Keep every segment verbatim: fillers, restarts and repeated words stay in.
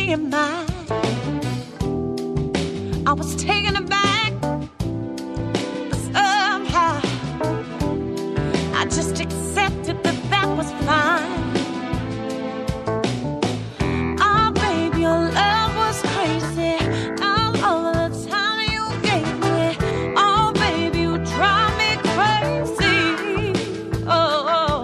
being mine. I was taken aback, but somehow I just accepted that that was fine. Oh, baby, your love was crazy. All over the time you gave me. Oh, baby, you drive me crazy. Oh,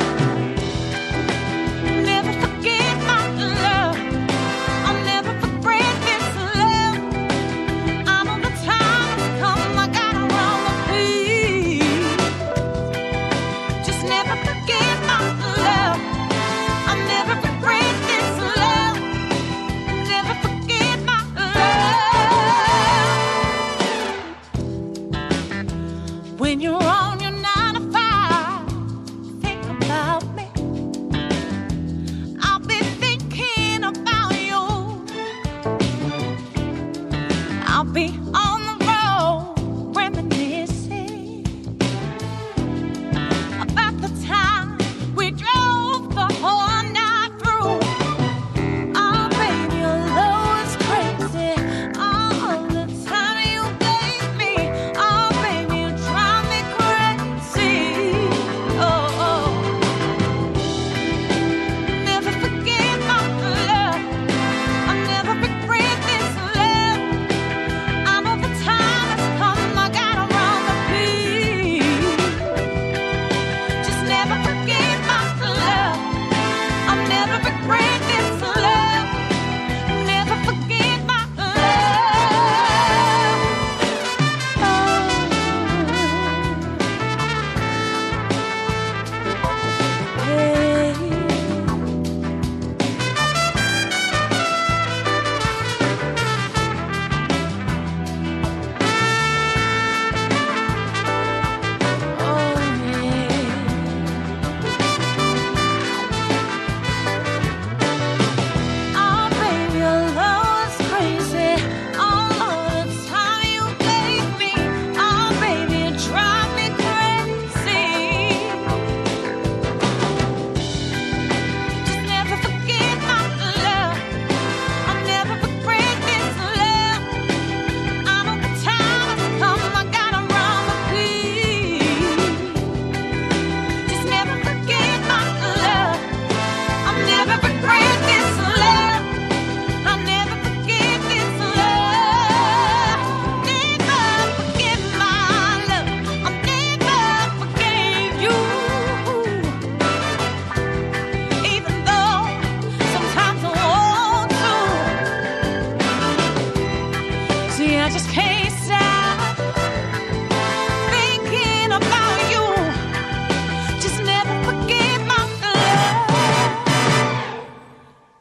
never forget my love. I'll never forget this love. I know the time has come. I gotta run the peace. Just never forget my love. I'll never regret this love. Never forget my love. When you're on